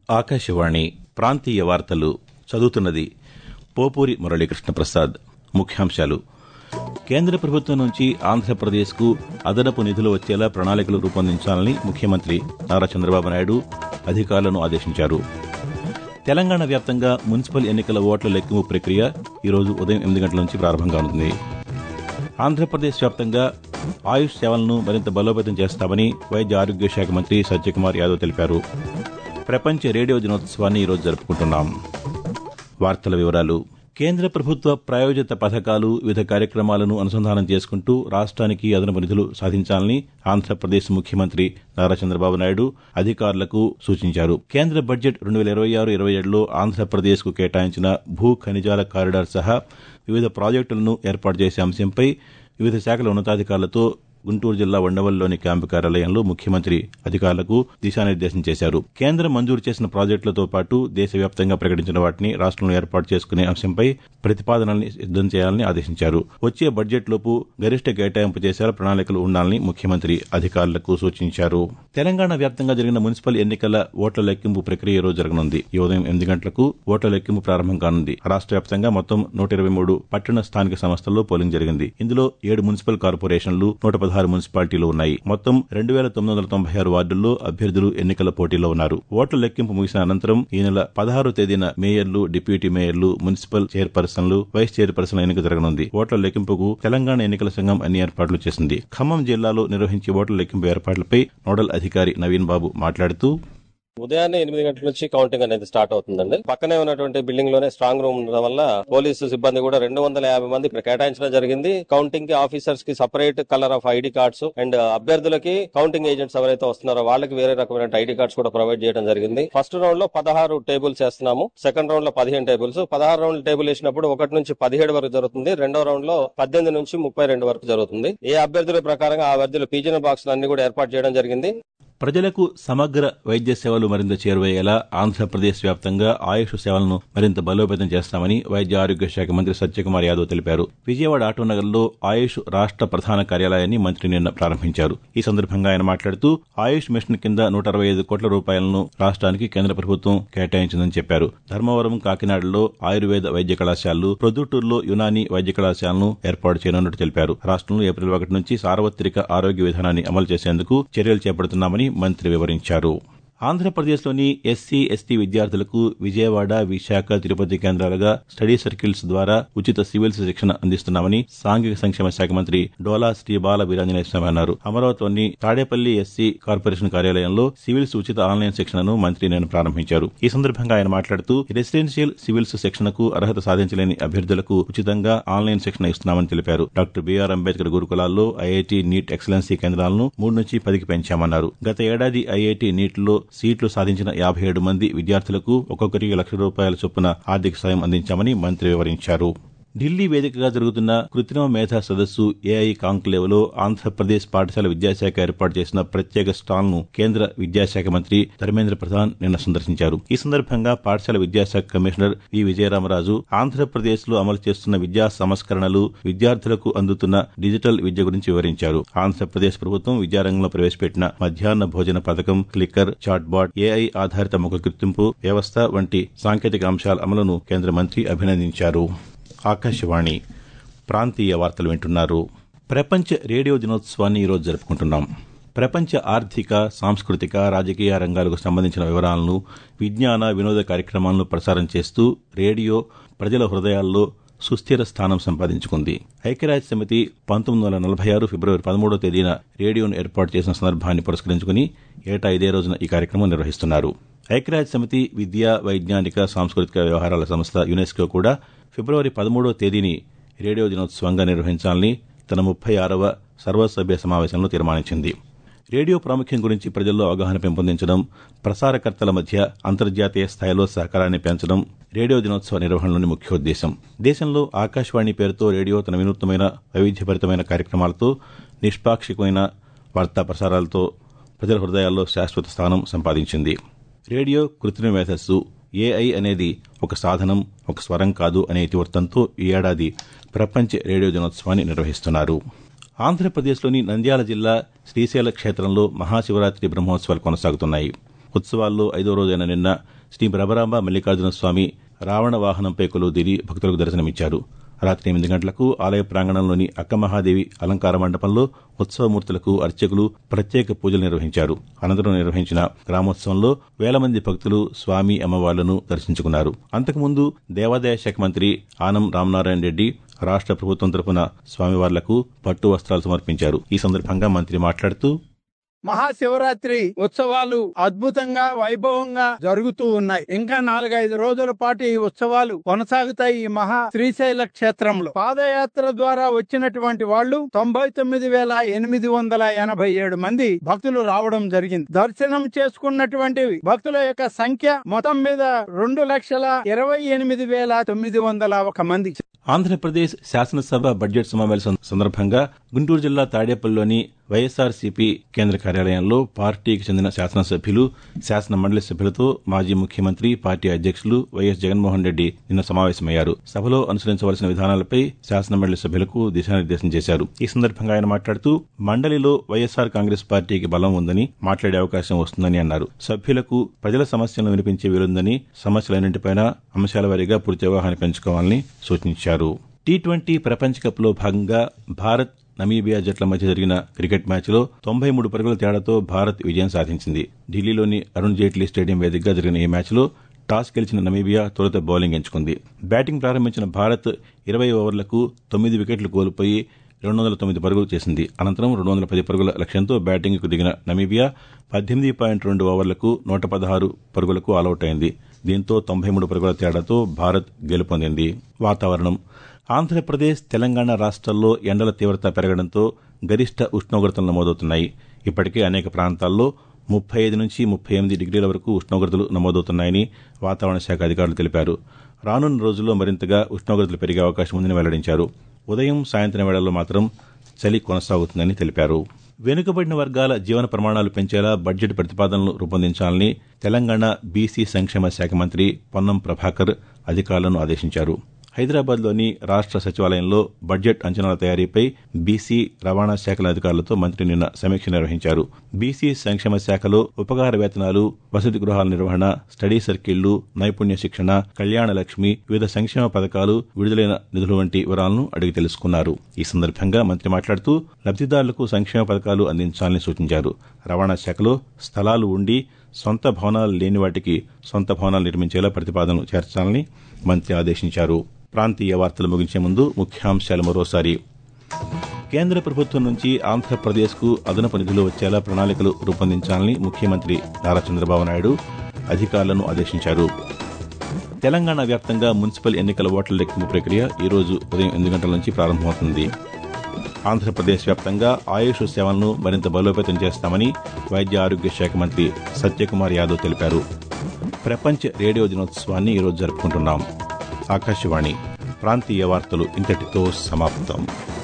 ఆకాశవాణి ప్రాంతీయ వార్తలు చదువుతున్నది పోపూరి మురళీకృష్ణ ప్రసాద్. ముఖ్యాంశాలు: కేంద్ర ప్రభుత్వం నుంచి ఆంధ్రప్రదేశ్కు అదనపు నిధులు వచ్చేలా ప్రణాళికలు రూపొందించాలని ముఖ్యమంత్రి నారా చంద్రబాబు నాయుడు అధికారులను ఆదేశించారు. తెలంగాణ వ్యాప్తంగా మున్సిపల్ ఎన్నికల ఓట్ల లెక్కింపు ప్రక్రియ ఈరోజు ఉదయం 8 గంటల నుంచి ప్రారంభం కానుంది. ఆంధ్రప్రదేశ్ వ్యాప్తంగా ఆయుష్ సేవలను మరింత బలోపేతం చేస్తామని వైద్య ఆరోగ్య శాఖ మంత్రి సత్యకుమార్ యాదవ్ తెలిపారు. ప్రపంచ రేడియో దినోత్సవాన్ని ఈరోజు జరుపుకుంటున్నాం. వార్తల వివరాలు. కేంద్ర ప్రభుత్వ ప్రాయోజిత పథకాలు, వివిధ కార్యక్రమాలను అనుసంధానం చేసుకుంటూ రాష్ట్రానికి అదనపు నిధులు సాధించాలని ఆంధ్రప్రదేశ్ ముఖ్యమంత్రి నారా చంద్రబాబు నాయుడు అధికారులకు సూచించారు. కేంద్ర బడ్జెట్ 2026-27లో ఆంధ్రప్రదేశ్కు కేటాయించిన భూ ఖనిజాల కారిడార్ సహా వివిధ ప్రాజెక్టులను ఏర్పాటు చేసే అంశంపై వివిధ శాఖల ఉన్నతాధికారులతో గుంటూరు జిల్లా ఉండవల్లిలోని క్యాంపు కార్యాలయంలో ముఖ్యమంత్రి అధికారులకు దిశానిర్దేశం చేశారు. కేంద్రం మంజూరు చేసిన ప్రాజెక్టులతో పాటు దేశవ్యాప్తంగా ప్రకటించిన వాటిని రాష్ట్రంలో ఏర్పాటు చేసుకునే అంశంపై ప్రతిపాదనల్ని సిద్దం చేయాలని ఆదేశించారు. వచ్చే బడ్జెట్లోపు గరిష్ట కేటాయింపు చేసేలా ప్రణాళికలు ఉండాలని ముఖ్యమంత్రి అధికారులకు సూచించారు. తెలంగాణ వ్యాప్తంగా జరిగిన మున్సిపల్ ఎన్నికల ఓట్ల లెక్కింపు ప్రక్రియ ఈరోజు జరగనుంది. ఈ ఉదయం 8 గంటలకు ఓట్ల లెక్కింపు ప్రారంభం కానుంది. రాష్ట్ర వ్యాప్తంగా మొత్తం 123 పట్టణ స్థానిక సంస్థల్లో పోలింగ్ జరిగింది. ఇందులో 7 మున్సిపల్ కార్పొరేషన్లు, 116 మున్సిపాలిటీలు ఉన్నాయి. మొత్తం 2996 వార్డుల్లో అభ్యర్థులు ఎన్నికల పోటీలో ఉన్నారు. ఓట్ల లెక్కింపు ముగిసిన అనంతరం ఈ నెల 16వ తేదీన మేయర్లు, డిప్యూటీ మేయర్లు, మున్సిపల్ చైర్పర్సన్లు, వైస్ చైర్పర్సన్ల ఎన్నిక జరగనుంది. ఓట్ల లెక్కింపుకు తెలంగాణ ఎన్నికల సంఘం అన్ని ఏర్పాట్లు చేసింది. ఖమ్మం జిల్లాలో నిర్వహించే ఓట్ల లెక్కింపు ఏర్పాట్లపై నోడల్ అధికారి నవీన్ బాబు మాట్లాడుతూ, ఉదయాన్నే 8 గంటల నుంచి కౌంటింగ్ అనేది స్టార్ట్ అవుతుందండి. పక్కనే ఉన్నటువంటి బిల్డింగ్ లోనే స్ట్రాంగ్ రూమ్ ఉండడం వల్ల పోలీసు సిబ్బంది కూడా 250 మంది ఇక్కడ కేటాయించడం జరిగింది. కౌంటింగ్ కి ఆఫీసర్స్ కి separate colour of ID cards and అభ్యర్థులకి కౌంటింగ్ ఏజెంట్స్ ఎవరైతే వస్తున్నారో వాళ్ళకి వేరే రకమైన ఐడి కార్డ్స్ కూడా ప్రొవైడ్ చేయడం జరిగింది. ఫస్ట్ రౌండ్ లో 16 టేబుల్స్ వేస్తున్నాము. సెకండ్ రౌండ్ లో 15 టేబుల్స్. 16 రౌండ్ టేబుల్ వేసినప్పుడు 1 నుంచి 17 వరకు జరుగుతుంది. రెండో రౌండ్ లో 18 నుంచి 32 వరకు జరుగుతుంది. ఏ అభ్యర్థుల ప్రకారంగా ఆ అభ్యర్థులు పీజనల్ బాక్స్ అన్ని కూడా ఏర్పాటు చేయడం జరిగింది. ప్రజలకు సమగ్ర వైద్య సేవలు మరింత చేరువయ్యేలా ఆంధ్రప్రదేశ్ వ్యాప్తంగా ఆయుష్ సేవలను మరింత బలోపేతం చేస్తామని వైద్య ఆరోగ్య శాఖ మంత్రి సత్యకుమార్ యాదవ్ తెలిపారు. విజయవాడ ఆటోనగర్లో ఆయుష్ రాష్ట్ర ప్రధాన కార్యాలయాన్ని మంత్రి నిన్న ప్రారంభించారు. ఈ సందర్భంగా ఆయన మాట్లాడుతూ, ఆయుష్ మిషన్ కింద 165 కోట్ల రూపాయలను రాష్ట్రానికి కేంద్ర ప్రభుత్వం కేటాయించిందని చెప్పారు. ధర్మవరం, కాకినాడలో ఆయుర్వేద వైద్య కళాశాలలు, ప్రొద్దుటూరులో యునానీ వైద్య కళాశాలను ఏర్పాటు చేయనున్నట్టు తెలిపారు. రాష్ట్రంలో ఏప్రిల్ 1 నుంచి సార్వత్రిక ఆరోగ్య విధానాన్ని అమలు చేసేందుకు చర్యలు చేపడుతున్నామని మంత్రి వివరించారు. ఆంధ్రప్రదేశ్లోని ఎస్సీ, ఎస్టీ విద్యార్థులకు విజయవాడ, విశాఖ, తిరుపతి కేంద్రాలుగా స్టడీ సర్కిల్స్ ద్వారా ఉచిత సివిల్స్ శిక్షణ అందిస్తున్నామని సాంఘిక సంక్షేమ శాఖ మంత్రి డోలా శ్రీ బాల వీరాంజనేయ స్వామి అన్నారు. అమరావతిలోని తాడేపల్లి ఎస్సీ కార్పొరేషన్ కార్యాలయంలో సివిల్స్ ఉచిత ఆన్లైన్ శిక్షణను మంత్రి నిన్న ప్రారంభించారు. ఈ సందర్భంగా ఆయన మాట్లాడుతూ, రెసిడెన్షియల్ సివిల్స్ శిక్షణకు అర్హత సాధించలేని అభ్యర్థులకు ఉచితంగా ఆన్లైన్ శిక్షణ ఇస్తున్నామని తెలిపారు. డాక్టర్ బిఆర్ అంబేద్కర్ గురుకులాల్లో ఐఐటీ నీట్ ఎక్సలెన్సీ కేంద్రాలను 3 నుంచి 10కి పెంచామన్నారు. గత ఏడాది ఐఐటీ నీట్లో సీట్లు సాధించిన 57 మంది విద్యార్థులకు ఒక్కొక్కరికి ₹1,00,000 చొప్పున ఆర్థిక సాయం అందించామని మంత్రి వివరించారు. ఢిల్లీ వేదికగా జరుగుతున్న కృత్రిమ మేధా సదస్సు ఏఐ కాంక్లేవ్లో ఆంధ్రప్రదేశ్ పాఠశాల విద్యాశాఖ ఏర్పాటు చేసిన ప్రత్యేక స్టాల్ను కేంద్ర విద్యాశాఖ మంత్రి ధర్మేంద్ర ప్రధాన్ నిన్న సందర్శించారు. ఈ సందర్భంగా పాఠశాల విద్యాశాఖ కమిషనర్ వి విజయరామరాజు ఆంధ్రప్రదేశ్లో అమలు చేస్తున్న విద్యా సంస్కరణలు, విద్యార్థులకు అందుతున్న డిజిటల్ విద్య గురించి వివరించారు. ఆంధ్రప్రదేశ్ ప్రభుత్వం విద్యారంగంలో ప్రవేశపెట్టిన మధ్యాహ్న భోజన పథకం, క్లిక్కర్, చాట్బాట్, ఏఐ ఆధారిత ముఖ గుర్తింపు వ్యవస్థ వంటి సాంకేతిక అంశాల అమలును కేంద్ర మంత్రి అభినందించారు. ఆకాశవాణి ప్రాంతీయ వార్తలు వింటున్నారు. ప్రపంచ రేడియో దినోత్సవాన్ని ఈరోజు జరుపుకుంటున్నాం. ప్రపంచ ఆర్థిక, సాంస్కృతిక, రాజకీయ రంగాలకు సంబంధించిన వివరాలను, విజ్ఞాన, వినోద కార్యక్రమాలను ప్రసారం చేస్తూ రేడియో ప్రజల హృదయాల్లో సుస్థిర స్థానం సంపాదించుకుంది. ఐక్యరాజ్య సమితి 1946 ఫిబ్రవరి 13వ తేదీన రేడియోను ఏర్పాటు చేసిన సందర్భాన్ని పురస్కరించుకుని ఏటా ఇదే రోజున ఈ కార్యక్రమం నిర్వహిస్తున్నారు. ఐక్యరాజ్య సమితి విద్యా, వైజ్ఞానిక, సాంస్కృతిక వ్యవహారాల సంస్థ యునెస్కో కూడా ఫిబ్రవరి 13వ తేదీని రేడియో దినోత్సవంగా నిర్వహించాలని తన 36వ సర్వసభ్య సమావేశంలో తీర్మానించింది. రేడియో ప్రాముఖ్యం గురించి ప్రజల్లో అవగాహన పెంపొందించడం, ప్రసారకర్తల మధ్య అంతర్జాతీయ స్థాయిలో సహకారాన్ని పెంచడం రేడియో దినోత్సవ నిర్వహణలోని ముఖ్యోద్దేశం. దేశంలో ఆకాశవాణి పేరుతో రేడియో తన వినూత్నమైన, వైవిధ్యభరితమైన కార్యక్రమాలతో, నిష్పాక్షికమైన వార్తా ప్రసారాలతో ప్రజల హృదయాల్లో శాశ్వత స్థానం సంపాదించింది. రేడియో కృత్రిమ మేధస్సు, ఏఐ అనేది ఒక సాధనం, ఒక స్వరం కాదు అనే ఇతివృత్తంతో ఈ ఏడాది ప్రపంచ రేడియో దినోత్సవాన్ని నిర్వహిస్తున్నారు. ఆంధ్రప్రదేశ్లోని నంద్యాల జిల్లా శ్రీశైల క్షేత్రంలో మహాశివరాత్రి బ్రహ్మోత్సవాలు కొనసాగుతున్నాయి. ఉత్సవాల్లో 5వ రోజైన నిన్న శ్రీ భ్రమరాంబ మల్లికార్జున స్వామి రావణ వాహనంపై కొలువుదీరి భక్తులకు దర్శనమిచ్చారు. రాత్రి 8 గంటలకు ఆలయ ప్రాంగణంలోని అక్కమహాదేవి అలంకార మండపంలో ఉత్సవమూర్తులకు అర్చకులు ప్రత్యేక పూజలు నిర్వహించారు. అనంతరం నిర్వహించిన గ్రామోత్సవంలో వేల మంది భక్తులు స్వామి అమ్మవార్లను దర్శించుకున్నారు. అంతకుముందు దేవాదాయ శాఖ మంత్రి ఆనం రామనారాయణ రెడ్డి రాష్ట్ర ప్రభుత్వం తరపున స్వామివార్లకు పట్టు వస్త్రాలు సమర్పించారు. ఈ సందర్భంగా మంత్రి మాట్లాడుతూ, మహాశివరాత్రి ఉత్సవాలు అద్భుతంగా వైభవంగా జరుగుతూ ఉన్నాయి. ఇంకా 4-5 రోజుల పాటు ఈ ఉత్సవాలు కొనసాగుతాయి. ఈ మహా శ్రీశైల క్షేత్రంలో పాదయాత్ర ద్వారా వచ్చినటువంటి వాళ్ళు 99,887 మంది భక్తులు రావడం జరిగింది. దర్శనం చేసుకున్నటువంటి భక్తుల యొక్క సంఖ్య మొత్తం మీద 2,28,901 మంది. ఆంధ్రప్రదేశ్ శాసనసభ బడ్జెట్ సమావేశం సందర్భంగా గుంటూరు జిల్లా తాడేపల్లిలోని వైఎస్ఆర్సీపీ కేంద్ర కార్యాలయంలో పార్టీకి చెందిన శాసనసభ్యులు, శాసన మండలి సభ్యులతో మాజీ ముఖ్యమంత్రి, పార్టీ అధ్యక్షులు వైఎస్ జగన్మోహన్ రెడ్డి నిన్న సమావేశమయ్యారు. సభలో అనుసరించవలసిన విధానాలపై శాసన మండలి సభ్యులకు దిశానిర్దేశం చేశారు. ఈ సందర్భంగా ఆయన మాట్లాడుతూ, మండలిలో వైఎస్ఆర్ కాంగ్రెస్ పార్టీకి బలం ఉందని, మాట్లాడే అవకాశం వస్తుందని అన్నారు. సభ్యులకు ప్రజల సమస్యలను వినిపించే వీలుందని, సమస్యలన్నింటిపైన అంశాల వారీగా పూర్తి అవగాహన పెంచుకోవాలని సూచించారు. టీ20 ప్రపంచ కప్లో భాగంగా భారత్, నమీబియా జట్ల మధ్య జరిగిన క్రికెట్ మ్యాచ్లో 93 పరుగుల తేడాతో భారత్ విజయం సాధించింది. ఢిల్లీలోని అరుణ్ జైట్లీ స్టేడియం వేదికగా జరిగిన ఈ మ్యాచ్లో టాస్ గెలిచిన నమీబియా తొలుత బౌలింగ్ ఎంచుకుంది. బ్యాటింగ్ ప్రారంభించిన భారత్ 20 ఓవర్లకు 9 వికెట్లు కోల్పోయి 209 పరుగులు చేసింది. అనంతరం 210 పరుగుల లక్ష్యంతో బ్యాటింగ్కు దిగిన నమీబియా 18.2 ఓవర్లకు 116 పరుగులకు ఆలౌట్ అయింది. దీంతో 93 పరుగుల తేడాతో భారత్ గెలుపొందింది. వాతావరణం. ఆంధ్రప్రదేశ్, తెలంగాణ రాష్ట్రాల్లో ఎండల తీవ్రత పెరగడంతో గరిష్ట ఉష్ణోగ్రతలు నమోదవుతున్నాయి. ఇప్పటికే అనేక ప్రాంతాల్లో 35 నుంచి 38 డిగ్రీల వరకు ఉష్ణోగ్రతలు నమోదవుతున్నాయని వాతావరణ శాఖ అధికారులు తెలిపారు. రానున్న రోజుల్లో మరింతగా ఉష్ణోగ్రతలు పెరిగే అవకాశం ఉందని వెల్లడించారు. ఉదయం, సాయంత్రం వేళల్లో మాత్రం చలి కొనసాగుతుందని తెలిపారు. వెనుకబడిన వర్గాల జీవన ప్రమాణాలు పెంచేలా బడ్జెట్ ప్రతిపాదనలు రూపొందించాలని తెలంగాణ బీసీ సంక్షేమ శాఖ మంత్రి పొన్నం ప్రభాకర్ అధికారులను ఆదేశించారు. హైదరాబాద్లోని రాష్ట్ర సచివాలయంలో బడ్జెట్ అంచనాల తయారీపై బీసీ, రవాణా శాఖల అధికారులతో మంత్రి నిన్న సమీక్ష నిర్వహించారు. బీసీ సంక్షేమ శాఖలో ఉపకార వేతనాలు, వసతి గృహాల నిర్వహణ, స్టడీ సర్కిళ్లు, నైపుణ్య శిక్షణ, కళ్యాణ లక్ష్మి, వివిధ సంక్షేమ పథకాలు, విడుదలైన నిధుల వంటి వివరాలను అడిగి తెలుసుకున్నారు. ఈ సందర్భంగా మంత్రి మాట్లాడుతూ, లబ్దిదారులకు సంక్షేమ పథకాలు అందించాలని సూచించారు. రవాణా శాఖలో స్థలాలు ఉండి సొంత భవనాలు లేని వాటికి సొంత భవనాలు నిర్మించేలా ప్రతిపాదనలు చేర్చాలని మంత్రి ఆదేశించారు. ప్రాంతీయ వార్తలు ముగించే ముందు ముఖ్యాంశాలు మరోసారి. కేంద్ర ప్రభుత్వం నుంచి ఆంధ్రప్రదేశ్కు అదనపు నిధులు వచ్చేలా ప్రణాళికలు రూపొందించాలని ముఖ్యమంత్రి నారా చంద్రబాబు నాయుడు అధికారులను ఆదేశించారు. తెలంగాణ వ్యాప్తంగా మున్సిపల్ ఎన్నికల ఓట్ల లెక్కింపు ప్రక్రియ ఈ రోజు ఉదయం 8 గంటల నుంచి ప్రారంభమవుతుంది. ఆంధ్రప్రదేశ్ వ్యాప్తంగా ఆయుష్ సేవలను మరింత బలోపేతం చేస్తామని వైద్య ఆరోగ్య శాఖ మంత్రి సత్యకుమార్ యాదవ్ తెలిపారు. ప్రపంచ రేడియో దినోత్సవాన్ని ఈరోజు జరుపుకుంటున్నాం. ఆకాశవాణి ప్రాంతీయ వార్తలు ఇంతటితో సమాప్తం.